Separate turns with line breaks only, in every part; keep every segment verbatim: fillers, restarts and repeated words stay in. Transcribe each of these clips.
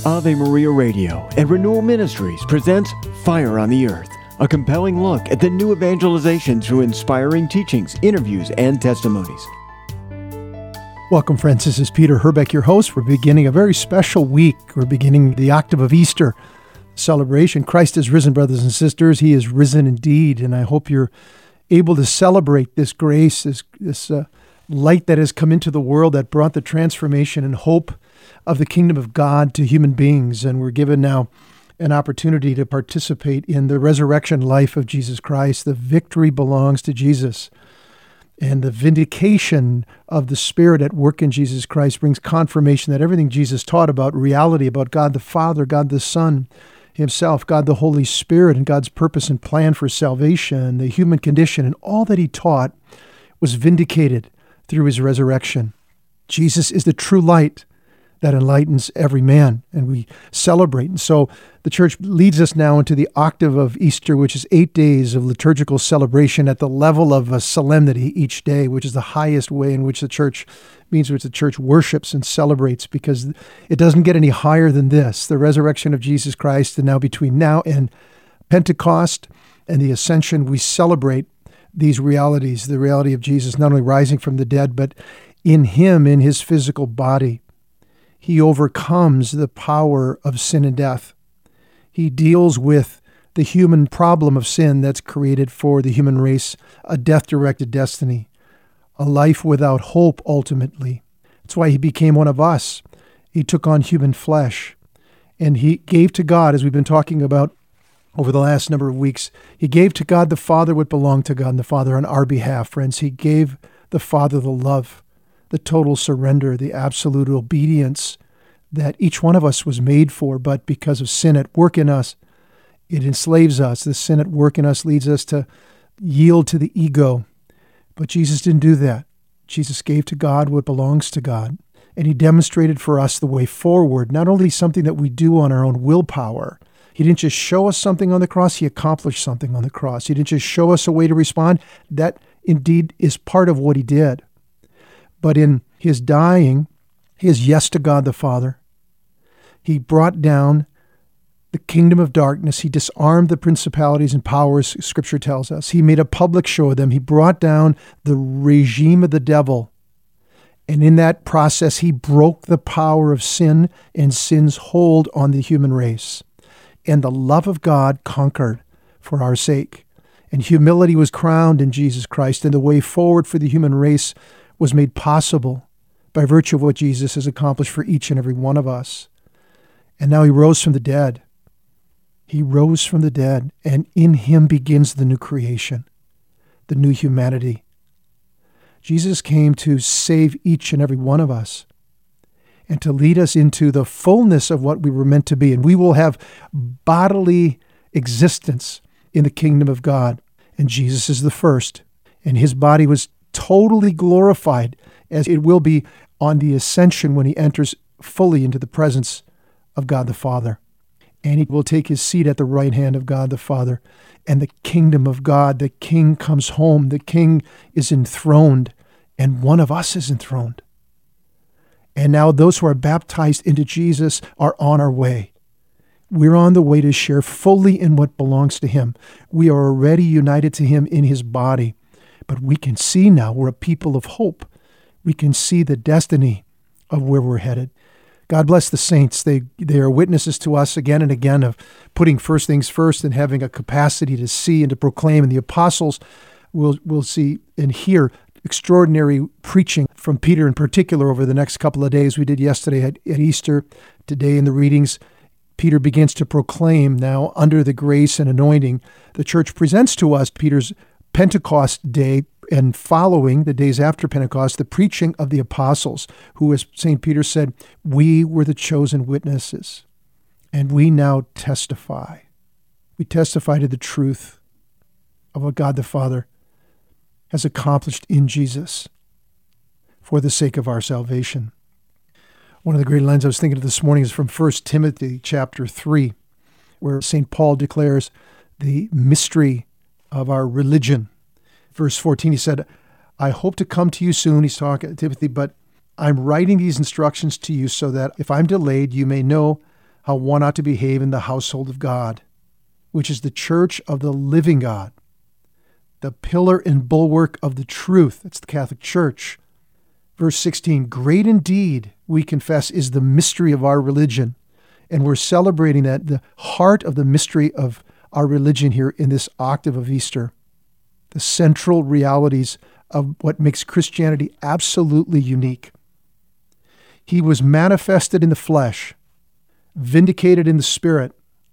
Ave Maria Radio and Renewal Ministries presents Fire on the Earth, a compelling look at the new evangelization through inspiring teachings, interviews, and testimonies.
Welcome, friends. This is Peter Herbeck, your host. We're beginning a very special week. We're beginning the octave of Easter celebration. Christ is risen, brothers and sisters. He is risen indeed, and I hope you're able to celebrate this grace, this, this uh, light that has come into the world that brought the transformation and hope of the kingdom of God to human beings. And we're given now an opportunity to participate in the resurrection life of Jesus Christ. The victory belongs to Jesus. And the vindication of the Spirit at work in Jesus Christ brings confirmation that everything Jesus taught about reality, about God the Father, God the Son, Himself, God the Holy Spirit, and God's purpose and plan for salvation, the human condition, and all that He taught was vindicated through His resurrection. Jesus is the true light that enlightens every man, and we celebrate. And so the church leads us now into the octave of Easter, which is eight days of liturgical celebration at the level of a solemnity each day, which is the highest way in which the church means which the church worships and celebrates, because it doesn't get any higher than this. The resurrection of Jesus Christ, and now between now and Pentecost and the ascension, we celebrate these realities, the reality of Jesus not only rising from the dead, but in Him, in His physical body. He overcomes the power of sin and death. He deals with the human problem of sin that's created for the human race, a death-directed destiny, a life without hope ultimately. That's why He became one of us. He took on human flesh, and He gave to God, as we've been talking about over the last number of weeks, He gave to God the Father what belonged to God and the Father on our behalf, friends. He gave the Father the love, the total surrender, the absolute obedience that each one of us was made for, but because of sin at work in us, it enslaves us. The sin at work in us leads us to yield to the ego. But Jesus didn't do that. Jesus gave to God what belongs to God, and He demonstrated for us the way forward, not only something that we do on our own willpower. He didn't just show us something on the cross, He accomplished something on the cross. He didn't just show us a way to respond. That indeed is part of what He did. But in His dying, His yes to God the Father, He brought down the kingdom of darkness. He disarmed the principalities and powers, Scripture tells us. He made a public show of them. He brought down the regime of the devil. And in that process, He broke the power of sin and sin's hold on the human race. And the love of God conquered for our sake. And humility was crowned in Jesus Christ, and the way forward for the human race was made possible by virtue of what Jesus has accomplished for each and every one of us. And now He rose from the dead. He rose from the dead, and in Him begins the new creation, the new humanity. Jesus came to save each and every one of us and to lead us into the fullness of what we were meant to be. And we will have bodily existence in the kingdom of God. And Jesus is the first, and His body was totally glorified, as it will be on the ascension when He enters fully into the presence of God the Father. And He will take His seat at the right hand of God the Father. And the kingdom of God, the King comes home. The King is enthroned, and one of us is enthroned. And now those who are baptized into Jesus are on our way. We're on the way to share fully in what belongs to Him. We are already united to Him in His body. But we can see now we're a people of hope. We can see the destiny of where we're headed. God bless the saints. They they are witnesses to us again and again of putting first things first and having a capacity to see and to proclaim. And the apostles will will see and hear extraordinary preaching from Peter in particular over the next couple of days. We did yesterday at, at Easter. Today in the readings, Peter begins to proclaim now under the grace and anointing. The church presents to us Peter's Pentecost day, and following the days after Pentecost, the preaching of the apostles, who, as Saint Peter said, we were the chosen witnesses, and we now testify. We testify to the truth of what God the Father has accomplished in Jesus for the sake of our salvation. One of the great lines I was thinking of this morning is from First Timothy chapter three, where Saint Paul declares the mystery of our religion. Verse fourteen, he said, I hope to come to you soon, he's talking to Timothy, but I'm writing these instructions to you so that if I'm delayed, you may know how one ought to behave in the household of God, which is the church of the living God, the pillar and bulwark of the truth. That's the Catholic Church. Verse sixteen, great indeed, we confess, is the mystery of our religion. And we're celebrating that, the heart of the mystery of our religion here in this octave of Easter. The central realities of what makes Christianity absolutely unique. He was manifested in the flesh, vindicated in the spirit,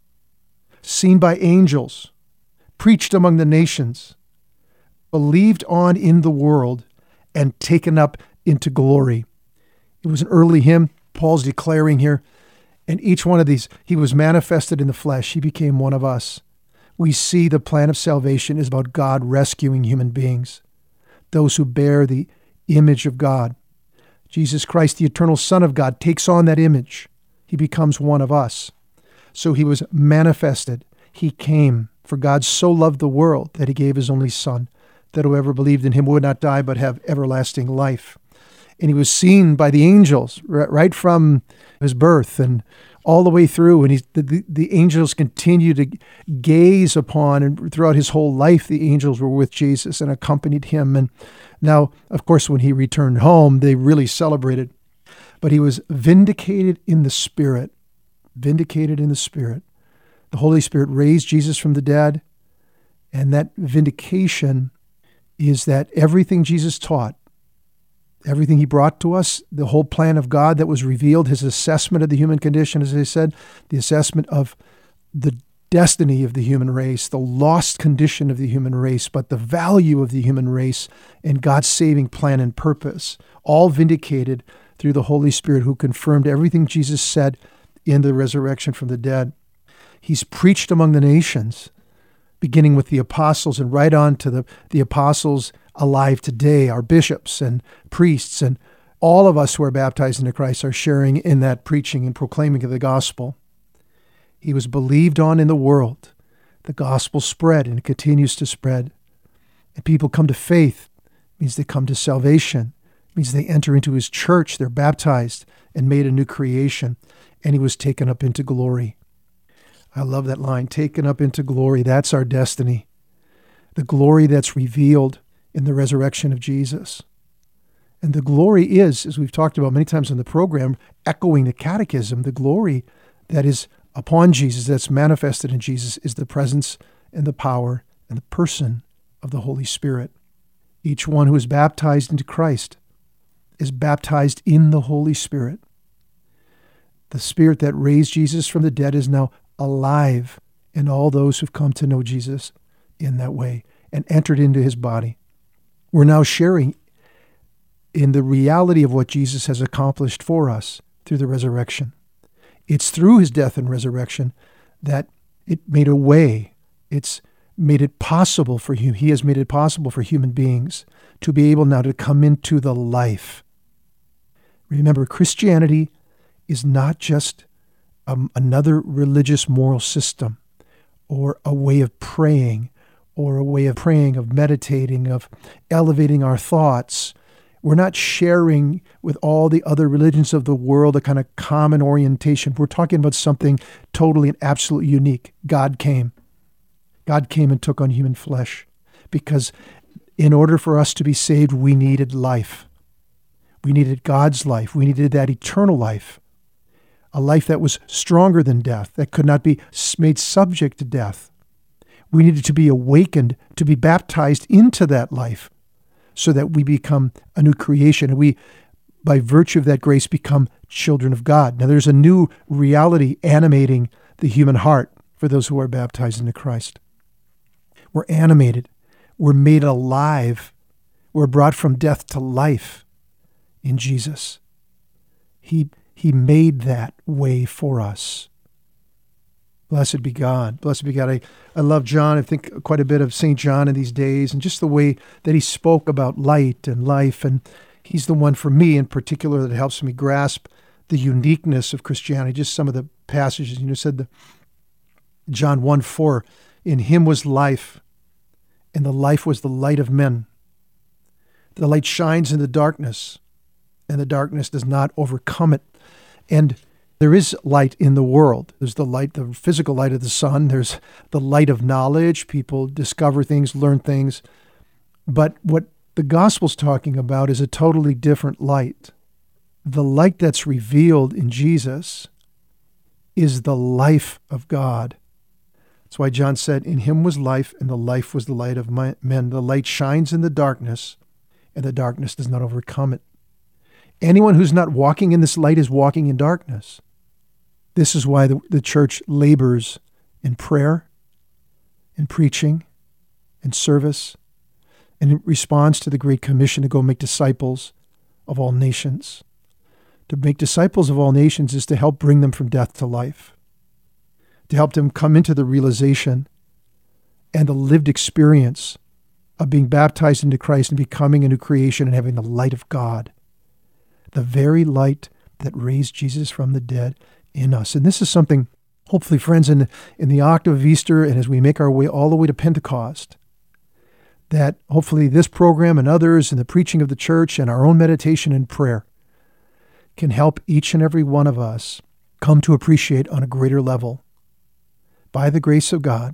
seen by angels, preached among the nations, believed on in the world, and taken up into glory. It was an early hymn Paul's declaring here. And each one of these, he was manifested in the flesh. He became one of us. We see the plan of salvation is about God rescuing human beings, those who bear the image of God. Jesus Christ, the eternal Son of God, takes on that image. He becomes one of us. So he was manifested. He came. For God so loved the world that he gave his only Son, that whoever believed in him would not die but have everlasting life. And he was seen by the angels right from his birth and all the way through. And he, the, the angels continue to gaze upon, and throughout his whole life, the angels were with Jesus and accompanied him. And now, of course, when he returned home, they really celebrated. But he was vindicated in the Spirit, vindicated in the Spirit. The Holy Spirit raised Jesus from the dead. And that vindication is that everything Jesus taught, everything he brought to us, the whole plan of God that was revealed, his assessment of the human condition, as I said, the assessment of the destiny of the human race, the lost condition of the human race, but the value of the human race and God's saving plan and purpose, all vindicated through the Holy Spirit who confirmed everything Jesus said in the resurrection from the dead. He's preached among the nations, beginning with the apostles and right on to the, the apostles alive today, our bishops and priests, and all of us who are baptized into Christ are sharing in that preaching and proclaiming of the gospel. He was believed on in the world. The gospel spread and it continues to spread. And people come to faith. It means they come to salvation. It means they enter into his church. They're baptized and made a new creation. And he was taken up into glory. I love that line, taken up into glory. That's our destiny. The glory that's revealed in the resurrection of Jesus. And the glory is, as we've talked about many times in the program, echoing the catechism, the glory that is upon Jesus, that's manifested in Jesus, is the presence and the power and the person of the Holy Spirit. Each one who is baptized into Christ is baptized in the Holy Spirit. The Spirit that raised Jesus from the dead is now alive in all those who've come to know Jesus in that way and entered into his body. We're now sharing in the reality of what Jesus has accomplished for us through the resurrection. It's through his death and resurrection that it made a way. It's made it possible for him. He has made it possible for human beings to be able now to come into the life. Remember, Christianity is not just um, another religious moral system or a way of praying or a way of praying, of meditating, of elevating our thoughts. We're not sharing with all the other religions of the world a kind of common orientation. We're talking about something totally and absolutely unique. God came. God came and took on human flesh because in order for us to be saved, we needed life. We needed God's life. We needed that eternal life, a life that was stronger than death, that could not be made subject to death. We needed to be awakened, to be baptized into that life so that we become a new creation. And we, by virtue of that grace, become children of God. Now, there's a new reality animating the human heart for those who are baptized into Christ. We're animated. We're made alive. We're brought from death to life in Jesus. He, he made that way for us. Blessed be God. Blessed be God. I, I love John. I think quite a bit of Saint John in these days and just the way that he spoke about light and life. And he's the one for me in particular that helps me grasp the uniqueness of Christianity. Just some of the passages, you know, said the John one four, in him was life, and the life was the light of men. The light shines in the darkness, and the darkness does not overcome it. And There is light in the world. There's the light, the physical light of the sun. There's the light of knowledge. People discover things, learn things. But what the gospel's talking about is a totally different light. The light that's revealed in Jesus is the life of God. That's why John said, in him was life, and the life was the light of men. The light shines in the darkness, and the darkness does not overcome it. Anyone who's not walking in this light is walking in darkness. This is why the, the church labors in prayer, in preaching, in service, and it responds to the Great Commission to go make disciples of all nations. To make disciples of all nations is to help bring them from death to life, to help them come into the realization and the lived experience of being baptized into Christ and becoming a new creation and having the light of God, the very light that raised Jesus from the dead in us. And this is something, hopefully, friends, in, in the octave of Easter and as we make our way all the way to Pentecost, that hopefully this program and others and the preaching of the church and our own meditation and prayer can help each and every one of us come to appreciate on a greater level, by the grace of God,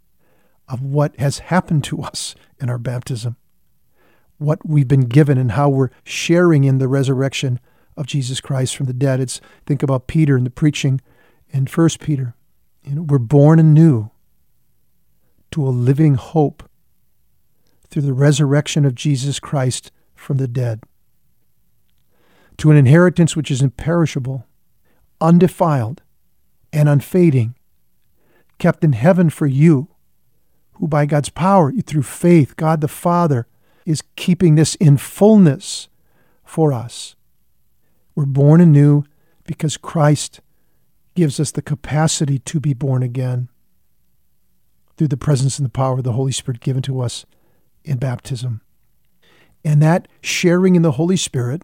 of what has happened to us in our baptism, what we've been given and how we're sharing in the resurrection of Jesus Christ from the dead. It's think about Peter and the preaching in First Peter. You know, we're born anew to a living hope through the resurrection of Jesus Christ from the dead, to an inheritance which is imperishable, undefiled, and unfading, kept in heaven for you, who by God's power, through faith, God the Father is keeping this in fullness for us. We're born anew because Christ gives us the capacity to be born again through the presence and the power of the Holy Spirit given to us in baptism. And that sharing in the Holy Spirit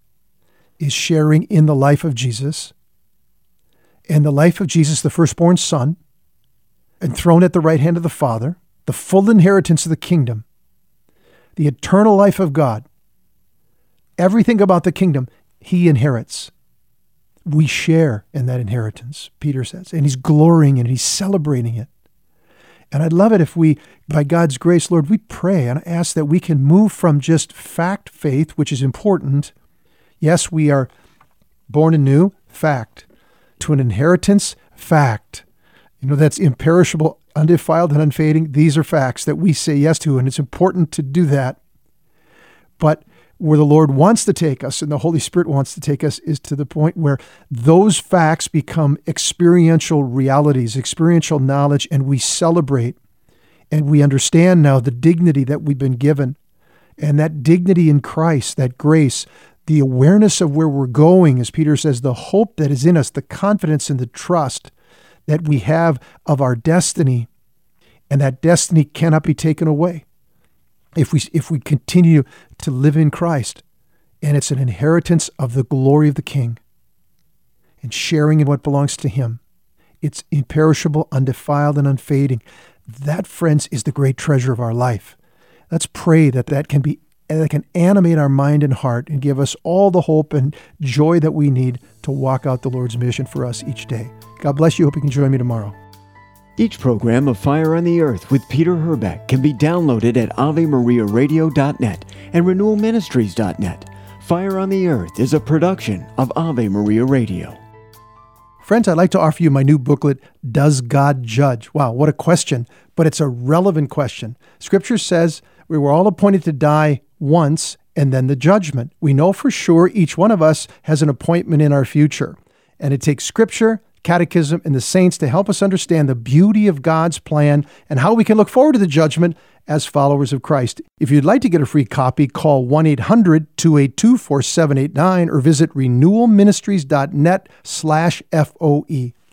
is sharing in the life of Jesus, and the life of Jesus, the firstborn Son, enthroned at the right hand of the Father, the full inheritance of the kingdom, the eternal life of God. Everything about the kingdom he inherits. We share in that inheritance, Peter says, and he's glorying in it, he's celebrating it. And I'd love it if we, by God's grace, Lord, we pray and ask that we can move from just fact faith, which is important. Yes, we are born anew, fact, to an inheritance, fact. You know, that's imperishable, undefiled, and unfading. These are facts that we say yes to, and it's important to do that. But where the Lord wants to take us and the Holy Spirit wants to take us is to the point where those facts become experiential realities, experiential knowledge, and we celebrate and we understand now the dignity that we've been given. And that dignity in Christ, that grace, the awareness of where we're going, as Peter says, the hope that is in us, the confidence and the trust that we have of our destiny, and that destiny cannot be taken away if we if we continue to live in Christ. And it's an inheritance of the glory of the King and sharing in what belongs to him. It's imperishable, undefiled, and unfading. That, friends, is the great treasure of our life. Let's pray that that can be that can animate our mind and heart and give us all the hope and joy that we need to walk out the Lord's mission for us each day. God bless you. Hope you can join me tomorrow.
Each program of Fire on the Earth with Peter Herbeck can be downloaded at ave maria radio dot net and renewal ministries dot net. Fire on the Earth is a production of Ave Maria Radio.
Friends, I'd like to offer you my new booklet, Does God Judge? Wow, what a question, but it's a relevant question. Scripture says we were all appointed to die once and then the judgment. We know for sure each one of us has an appointment in our future. And it takes Scripture, Catechism, and the saints to help us understand the beauty of God's plan and how we can look forward to the judgment as followers of Christ. If you'd like to get a free copy, call one eight hundred two eight two four seven eight nine or visit renewal ministries dot net slash F O E.